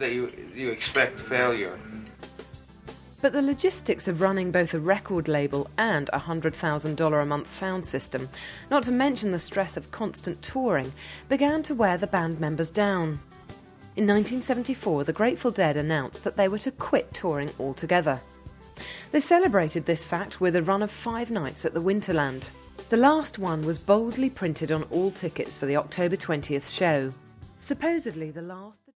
that you expect failure. But the logistics of running both a record label and a $100,000 a month sound system, not to mention the stress of constant touring, began to wear the band members down. In 1974, the Grateful Dead announced that they were to quit touring altogether. They celebrated this fact with a run of 5 nights at the Winterland. The last one was boldly printed on all tickets for the October 20th show. Supposedly the last...